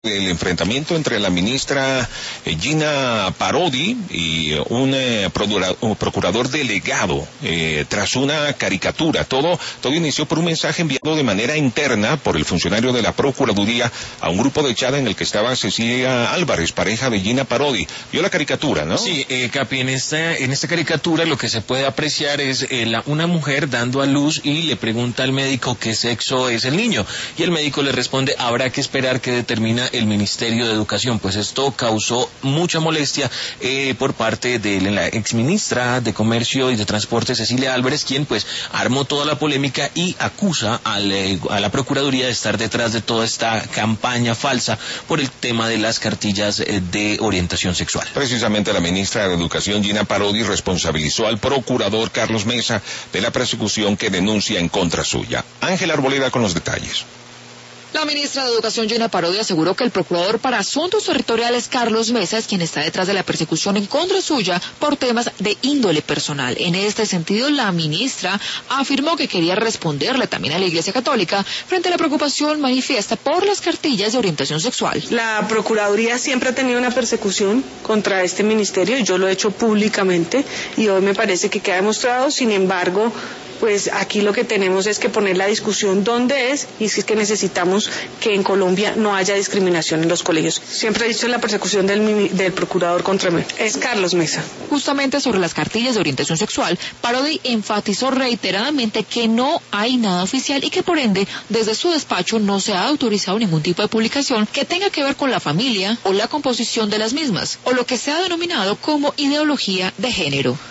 El enfrentamiento entre la ministra Gina Parodi y un procurador delegado tras una caricatura. Todo inició por un mensaje enviado de manera interna por el funcionario de la Procuraduría a un grupo de chat en el que estaba Cecilia Álvarez, pareja de Gina Parodi. Vio la caricatura, ¿no? Sí, Capi, en esta caricatura lo que se puede apreciar es una mujer dando a luz y le pregunta al médico qué sexo es el niño. Y el médico le responde, habrá que esperar que determina el Ministerio de Educación. Pues esto causó mucha molestia por parte de la exministra de Comercio y de Transporte, Cecilia Álvarez, quien pues armó toda la polémica y acusa a la Procuraduría de estar detrás de toda esta campaña falsa por el tema de las cartillas de orientación sexual. Precisamente la ministra de Educación, Gina Parodi, responsabilizó al procurador Carlos Mesa de la persecución que denuncia en contra suya. Ángel Arboleda con los detalles. La ministra de Educación, Gina Parodi, aseguró que el procurador para Asuntos Territoriales, Carlos Mesa, es quien está detrás de la persecución en contra suya por temas de índole personal. En este sentido, la ministra afirmó que quería responderle también a la Iglesia Católica frente a la preocupación manifiesta por las cartillas de orientación sexual. La Procuraduría siempre ha tenido una persecución contra este ministerio y yo lo he hecho públicamente y hoy me parece que queda demostrado. Sin embargo, pues aquí lo que tenemos es que poner la discusión dónde es, y es que necesitamos que en Colombia no haya discriminación en los colegios. Siempre he dicho la persecución del procurador contra mí. Es Carlos Mesa. Justamente sobre las cartillas de orientación sexual, Parodi enfatizó reiteradamente que no hay nada oficial y que por ende, desde su despacho no se ha autorizado ningún tipo de publicación que tenga que ver con la familia o la composición de las mismas, o lo que se ha denominado como ideología de género.